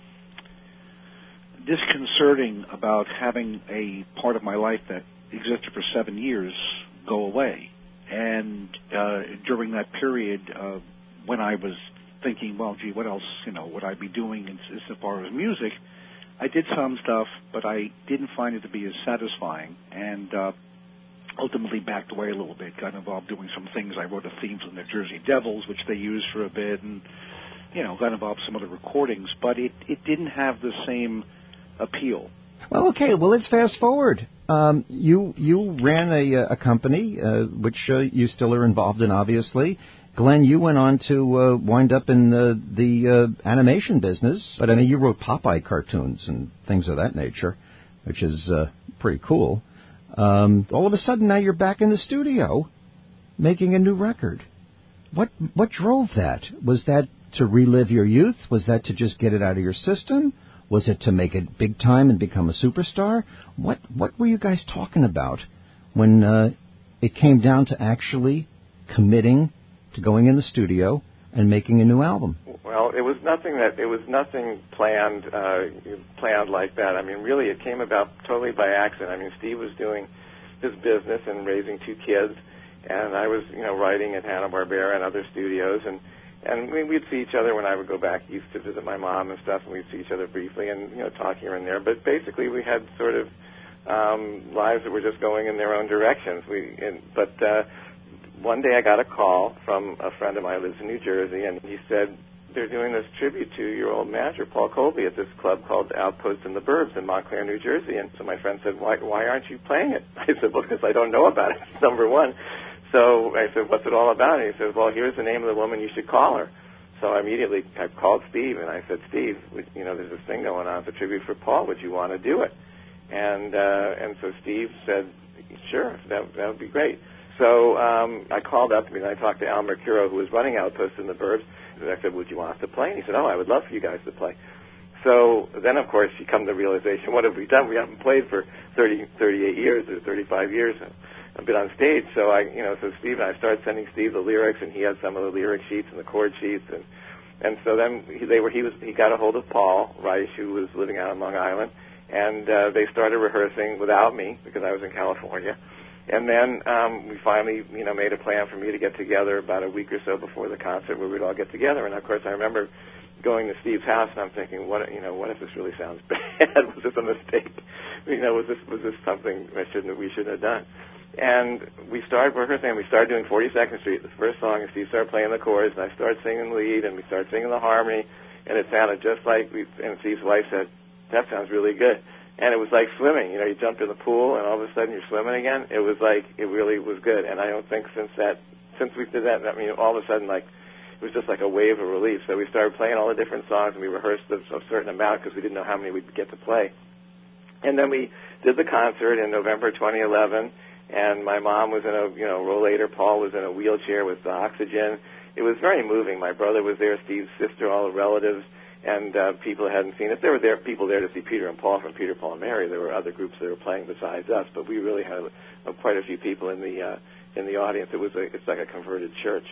[SPEAKER 3] disconcerting about having a part of my life that existed for seven years go away. And uh, during that period, uh, when I was thinking, well, gee, what else, you know, would I be doing as, as far as music, I did some stuff, but I didn't find it to be as satisfying, and uh, ultimately backed away a little bit. Got involved doing some things. I wrote a theme for the New Jersey Devils, which they used for a bit, and you know, got involved in some other recordings, but it, it didn't have the same appeal.
[SPEAKER 1] Well, okay, well, let's fast forward. Um, you you ran a, a company, uh, which uh, you still are involved in, obviously. Glenn, you went on to uh, wind up in the, the uh, animation business, but I mean, you wrote Popeye cartoons and things of that nature, which is uh, pretty cool. Um, all of a sudden, now you're back in the studio making a new record. What what drove that? Was that to relive your youth? Was that to just get it out of your system? Was it to make it big time and become a superstar? What what were you guys talking about when uh, it came down to actually committing to going in the studio and making a new album?
[SPEAKER 4] Well, it was nothing that it was nothing planned uh, planned like that. I mean, really, it came about totally by accident. I mean, Steve was doing his business and raising two kids, and I was, you know, writing at Hanna-Barbera and other studios, and and we, we'd see each other when I would go back east to visit my mom and stuff, and we'd see each other briefly and, you know, talk here and there. But basically, we had sort of um, lives that were just going in their own directions. We, and, but uh, one day I got a call from a friend of mine who lives in New Jersey, and he said, they're doing this tribute to your old manager, Paul Colby, at this club called Outpost in the Burbs in Montclair, New Jersey. And so my friend said, why, why aren't you playing it? I said, well, because I don't know about it, number one. So I said, what's it all about? And he said, well, here's the name of the woman, you should call her. So I immediately I called Steve, and I said, Steve, you know, there's this thing going on, it's a tribute for Paul. Would you want to do it? And uh, and so Steve said, sure, that, that would be great. So um, I called up, I mean, I talked to Al Mercuro, who was running Outpost in the Burbs, and I said, would you want us to play? And he said, oh, I would love for you guys to play. So then, of course, you come to the realization, what have we done? We haven't played for thirty, thirty-eight years or thirty-five years. I've been on stage, so I, you know, so Steve and I started sending Steve the lyrics, and he had some of the lyric sheets and the chord sheets, and and so then he, they were he was he got a hold of Paul Reich, who was living out on Long Island, and uh, they started rehearsing without me because I was in California, and then um, we finally, you know, made a plan for me to get together about a week or so before the concert where we'd all get together, and of course I remember going to Steve's house, and I'm thinking, what, you know, what if this really sounds bad? Was this a mistake? You know, was this was this something I shouldn't we shouldn't have done? And we started rehearsing, and we started doing forty-second Street, the first song, and Steve started playing the chords, and I started singing the lead, and we started singing the harmony, and it sounded just like, we, and Steve's wife said, that sounds really good. And it was like swimming. You know, you jumped in the pool, and all of a sudden you're swimming again. It was like, it really was good. And I don't think since that, since we did that, I mean, all of a sudden, like, it was just like a wave of relief. So we started playing all the different songs, and we rehearsed a, a certain amount because we didn't know how many we'd get to play. And then we did the concert in November twenty eleven, and my mom was in a, you know, rollator. Paul was in a wheelchair with the oxygen. It was very moving. My brother was there, Steve's sister, all the relatives, and uh, people that hadn't seen it. There were there people there to see Peter and Paul from Peter, Paul, and Mary. There were other groups that were playing besides us, but we really had uh, quite a few people in the uh, in the audience. It was a, it's like a converted church.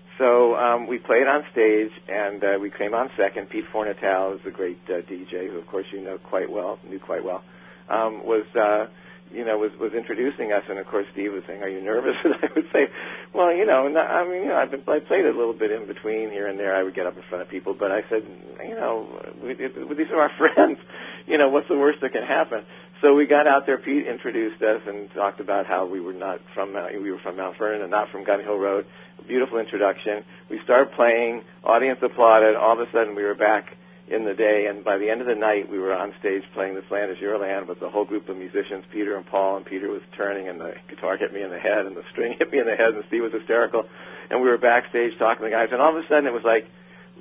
[SPEAKER 4] So um, we played on stage, and uh, we came on second. Pete Fornatal is a great uh, D J, who of course you know quite well, knew quite well, um, was. Uh, you know, was, was introducing us, and of course Steve was saying, are you nervous? And I would say, well, you know, no, I mean, you know, I've been, I played a little bit in between here and there. I would get up in front of people, but I said, you know, we, it, these are our friends. You know, what's the worst that can happen? So we got out there. Pete introduced us and talked about how we were not from Mount, we were from Mount Vernon and not from Gun Hill Road. A beautiful introduction. We started playing. Audience applauded. All of a sudden, we were back in the day, and by the end of the night, we were on stage playing This Land Is Your Land with a whole group of musicians, Peter and Paul, and Peter was turning, and the guitar hit me in the head, and the string hit me in the head, and Steve was hysterical, and we were backstage talking to the guys, and all of a sudden it was like,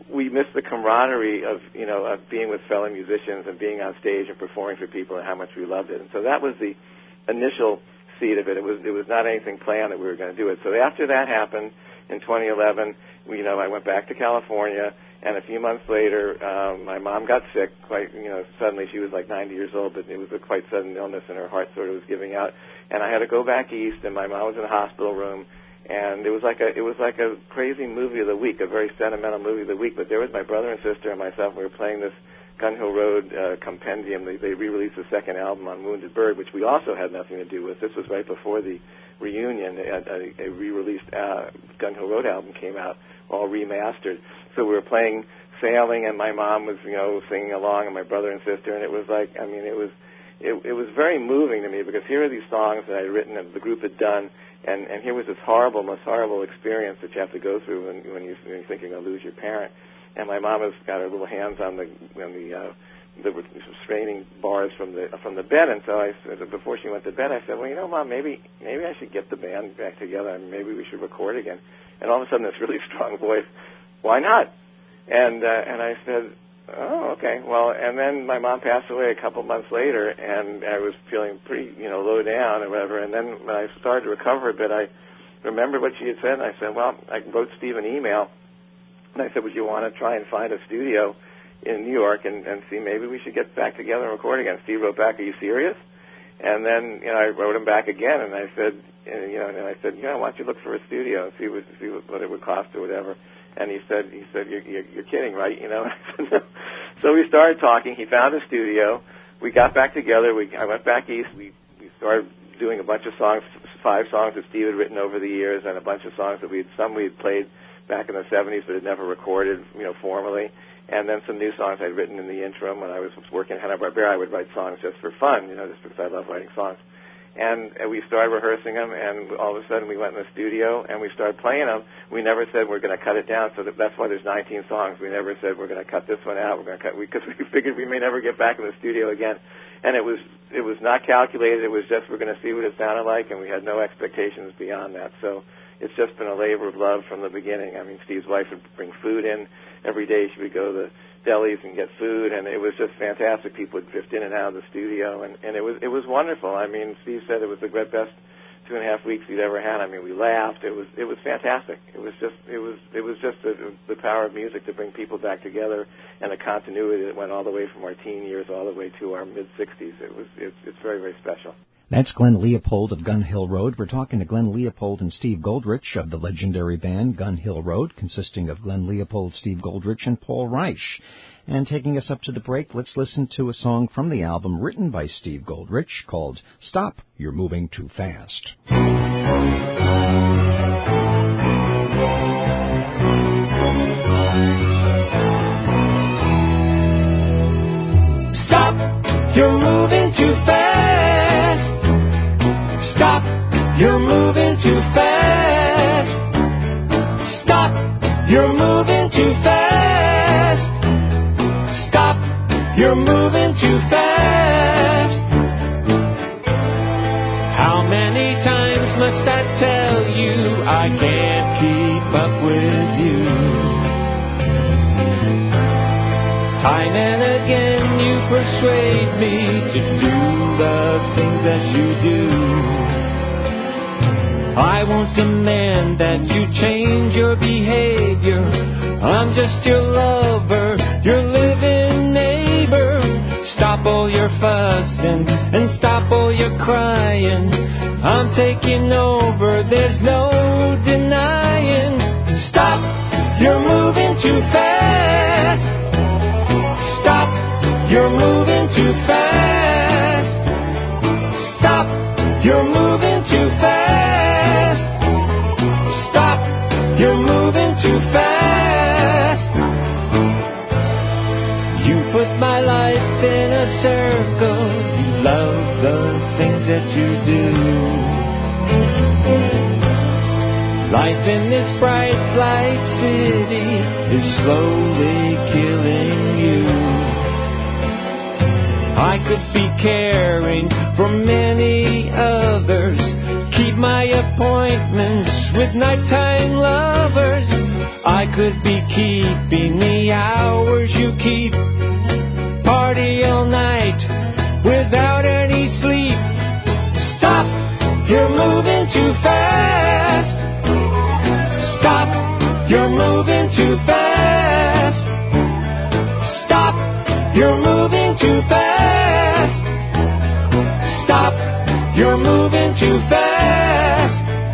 [SPEAKER 4] we missed the camaraderie of, you know, of being with fellow musicians and being on stage and performing for people and how much we loved it. And so that was the initial seed of it. It was it was not anything planned that we were going to do it. So after that happened in twenty eleven, we, you know, I went back to California, and a few months later, um, my mom got sick. Quite, you know, suddenly she was like ninety years old, but it was a quite sudden illness, and her heart sort of was giving out. And I had to go back east, and my mom was in a hospital room. And it was like a it was like a crazy movie of the week, a very sentimental movie of the week. But there was my brother and sister and myself. We were playing this Gun Hill Road uh, compendium. They, they re-released the second album on Wounded Bird, which we also had nothing to do with. This was right before the reunion. A, a, a re-released uh, Gun Hill Road album came out, all remastered. So we were playing Sailing, and my mom was, you know, singing along, and my brother and sister. And it was like, I mean, it was it, it was very moving to me, because here are these songs that I had written and the group had done. And, and here was this horrible, most horrible experience that you have to go through when, when, you, when you think you're going to lose your parent. And my mom has got her little hands on the on the uh, the restraining bars from the from the bed. And so I said, before she went to bed, I said, well, you know, Mom, maybe maybe I should get the band back together, and maybe we should record again. And all of a sudden, this really strong voice, why not? And uh, and I said, oh, okay. Well, and then my mom passed away a couple months later, and I was feeling pretty, you know, low down or whatever. And then when I started to recover a bit, I remembered what she had said, and I said, well, I wrote Steve an email, and I said, would you want to try and find a studio in New York and, and see maybe we should get back together and record again? Steve wrote back, are you serious? And then, you know, I wrote him back again, and I said, and, you know, and I said, you know, why don't you look for a studio and see what, see what it would cost or whatever. And he said, he said, you're, you're, you're kidding, right? You know. So we started talking. He found a studio. We got back together. We I went back east. We we started doing a bunch of songs, five songs that Steve had written over the years, and a bunch of songs that we had some we had played back in the seventies but had never recorded, you know, formally. And then some new songs I'd written in the interim when I was working at Hanna-Barbera. I would write songs just for fun, you know, just because I love writing songs. And, and we started rehearsing them, and all of a sudden we went in the studio and we started playing them. We never said we're going to cut it down, so that, that's why there's nineteen songs. We never said we're going to cut this one out. We're going to cut because we, we figured we may never get back in the studio again. And it was it was not calculated. It was just we're going to see what it sounded like, and we had no expectations beyond that. So it's just been a labor of love from the beginning. I mean, Steve's wife would bring food in every day. She would go to the delis and get food, and it was just fantastic. People would drift in and out of the studio, and, and it was it was wonderful. I mean, Steve said it was the best two and a half weeks he'd ever had. I mean, we laughed. It was it was fantastic. It was just it was it was just the, the power of music to bring people back together, and the continuity that went all the way from our teen years all the way to our mid sixties. It was it's, it's very very special.
[SPEAKER 1] That's Glenn Leopold of Gun Hill Road. We're talking to Glenn Leopold and Steve Goldrich of the legendary band Gun Hill Road, consisting of Glenn Leopold, Steve Goldrich, and Paul Reich. And taking us up to the break, let's listen to a song from the album written by Steve Goldrich called Stop, You're Moving Too Fast.
[SPEAKER 2] Stop, you're moving too fast. Stop, you're moving too fast. Stop, you're moving too fast. Stop, you're moving too fast. How many times must I tell you I can't keep up with you? Time and again you persuade me to do the things that you do. I won't demand that you change your behavior. I'm just your lover, your living neighbor. Stop all your fussing and stop all your crying. I'm taking over, there's no denying. Stop, you're moving too fast. Stop, you're moving too fast. Stop, you're moving too fast. Stop, you're moving too fast. You put my life in a circle. You love the things that you do. Life in this bright light city is slowly killing you. I could be caring for many others, keep my appointments with nighttime lovers. I could be keeping
[SPEAKER 15] many hours you keep. Party all night without any sleep. Stop, you're moving too fast. Stop, you're moving too fast. Stop, you're moving too fast. Stop, you're moving too fast.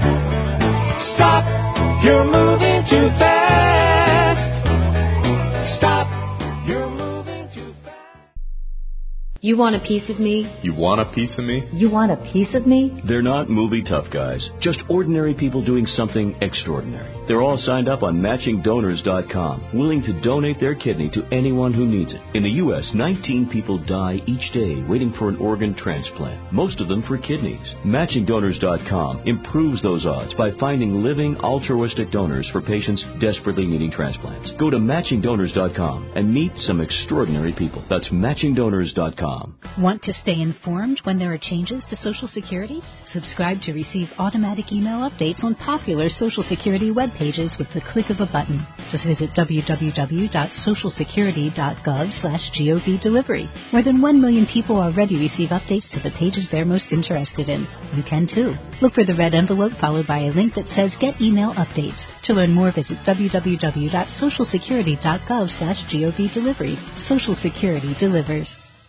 [SPEAKER 15] Stop, you're moving too fast. Stop, you're moving too fast.
[SPEAKER 5] You want a piece of me?
[SPEAKER 16] You want a piece of me?
[SPEAKER 5] You want a piece of me?
[SPEAKER 7] They're not movie tough guys, just ordinary people doing something extraordinary. They're all signed up on matching donors dot com, willing to donate their kidney to anyone who needs it. In the U S, nineteen people die each day waiting for an organ transplant, most of them for kidneys. matching donors dot com improves those odds by finding living altruistic donors for patients desperately needing transplants. Go to matching donors dot com and meet some extraordinary people. That's matching donors dot com.
[SPEAKER 8] Want to stay informed when there are changes to Social Security? Subscribe to receive automatic email updates on popular Social Security web pages with the click of a button. Just visit w w w dot social security dot gov slash gov delivery. More than one million people already receive updates to the pages they're most interested in. You can too. Look for the red envelope followed by a link that says Get Email Updates. To learn more, visit w w w dot social security dot gov slash gov delivery. Social Security delivers.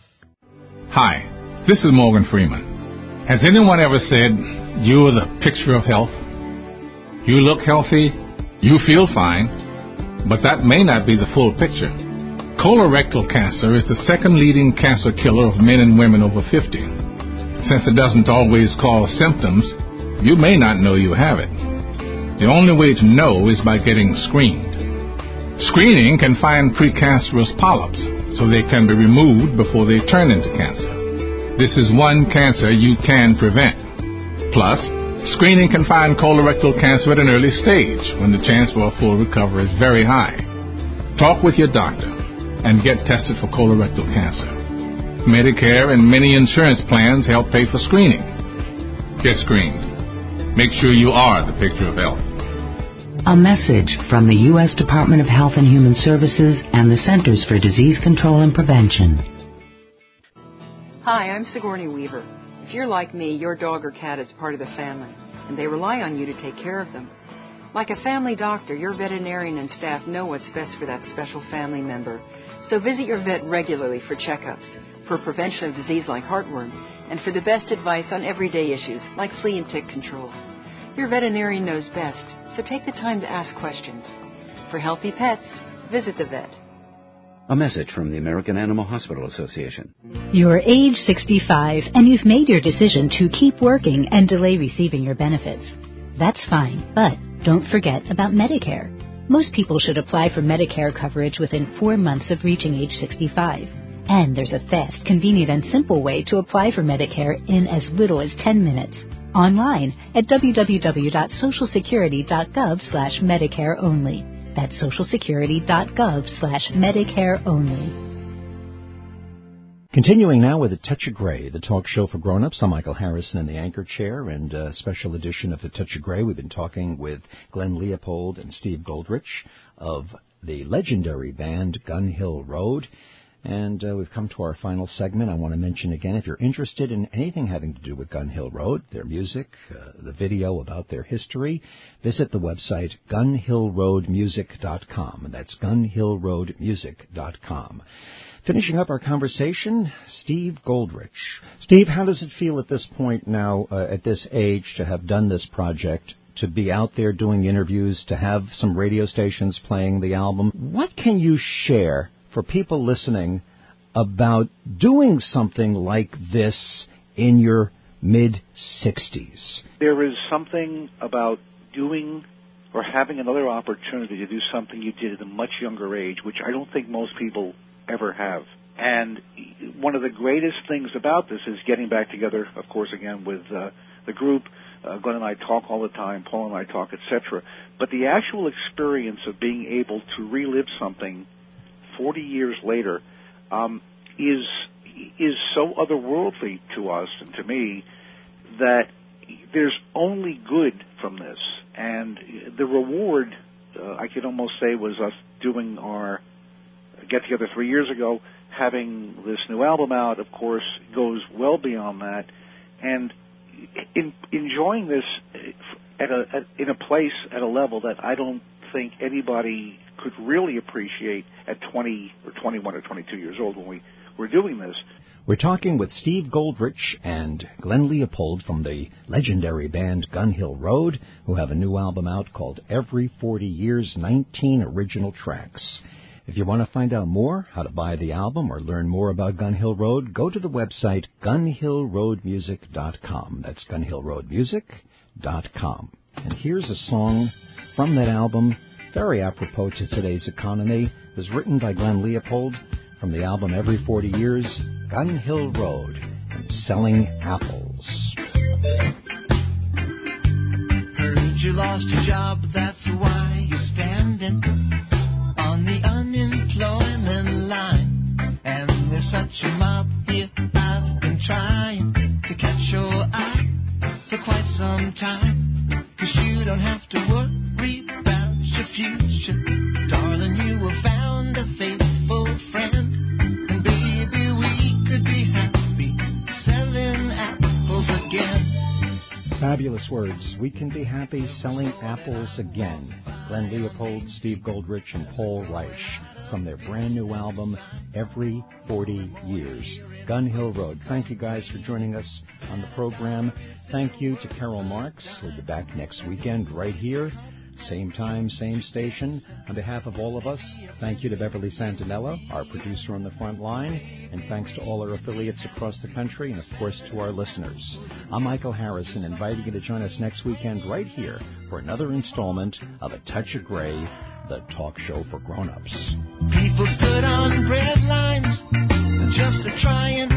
[SPEAKER 17] Hi, this is Morgan Freeman. Has anyone ever said, "You are the picture of health"? You look healthy, you feel fine, but that may not be the full picture. Colorectal cancer is the second leading cancer killer of men and women over fifty. Since it doesn't always cause symptoms, you may not know you have it. The only way to know is by getting screened. Screening can find precancerous polyps, so they can be removed before they turn into cancer. This is one cancer you can prevent. Plus, screening can find colorectal cancer at an early stage when the chance for a full recovery is very high. Talk with your doctor and get tested for colorectal cancer. Medicare and many insurance plans help pay for screening. Get screened. Make sure you are the picture of health.
[SPEAKER 18] A message from the U S Department of Health and Human Services and the Centers for Disease Control and Prevention.
[SPEAKER 11] Hi, I'm Sigourney Weaver. If you're like me, your dog or cat is part of the family, and they rely on you to take care of them. Like a family doctor, your veterinarian and staff know what's best for that special family member. So visit your vet regularly for checkups, for prevention of disease like heartworm, and for the best advice on everyday issues like flea and tick control. Your veterinarian knows best, so take the time to ask questions. For healthy pets, visit the vet.
[SPEAKER 12] A message from the American Animal Hospital Association.
[SPEAKER 8] You're age sixty-five and you've made your decision to keep working and delay receiving your benefits. That's fine, but don't forget about Medicare. Most people should apply for Medicare coverage within four months of reaching age sixty-five. And there's a fast, convenient, and simple way to apply for Medicare in as little as ten minutes. Online at w w w dot social security dot gov slash Medicare only. That's social security dot gov slash Medicare only.
[SPEAKER 1] Continuing now with A Touch of Gray, the talk show for grown-ups. I'm Michael Harrison in the anchor chair, and a special edition of A Touch of Gray. We've been talking with Glenn Leopold and Steve Goldrich of the legendary band Gun Hill Road. And uh, we've come to our final segment. I want to mention again, if you're interested in anything having to do with Gun Hill Road, their music, uh, the video about their history, visit the website gun hill road music dot com. And that's gun hill road music dot com. Finishing up our conversation, Steve Goldrich. Steve, how does it feel at this point now, uh, at this age, to have done this project, to be out there doing interviews, to have some radio stations playing the album? What can you share for people listening about doing something like this in your mid-sixties?
[SPEAKER 3] There is something about doing or having another opportunity to do something you did at a much younger age, which I don't think most people ever have. And one of the greatest things about this is getting back together, of course, again, with uh, the group. Uh, Glenn and I talk all the time, Paul and I talk, et cetera. But the actual experience of being able to relive something forty years later um, is is so otherworldly to us and to me that there's only good from this. And the reward uh, I could almost say was us doing our get-together three years ago. Having this new album out, of course, goes well beyond that. And in, enjoying this at a, at, in a place, at a level that I don't think anybody could really appreciate at twenty or twenty-one or twenty-two years old when we were doing this.
[SPEAKER 1] We're talking with Steve Goldrich and Glenn Leopold from the legendary band Gun Hill Road, who have a new album out called Every forty years, nineteen original tracks. If you want to find out more, how to buy the album, or learn more about Gun Hill Road, go to the website gun hill road music dot com. That's gun hill road music dot com. And here's a song from that album, very apropos to today's economy. It was written by Glenn Leopold from the album Every forty years, Gun Hill Road, and Selling Apples.
[SPEAKER 2] Heard you lost your job, that's why you're standing on the unemployment line. And there's such a mob here, I've been trying to catch your eye for quite some time. Cause you don't have to worry about your future. Darling, you have found a faithful friend. And baby, we could be happy selling apples again.
[SPEAKER 1] Fabulous words. We can be happy selling apples again. Glenn Leopold, Steve Goldrich, and Paul Reich from their brand new album, Every forty years, Gun Hill Road. Thank you guys for joining us on the program. Thank you to Carol Marks. We'll be back next weekend right here. Same time, same station. On behalf of all of us, thank you to Beverly Santinella, our producer on the front line, and thanks to all our affiliates across the country, and of course to our listeners. I'm Michael Harrison, inviting you to join us next weekend right here for another installment of A Touch of Gray, the talk show for grown-ups.
[SPEAKER 2] People stood on bread lines just to try and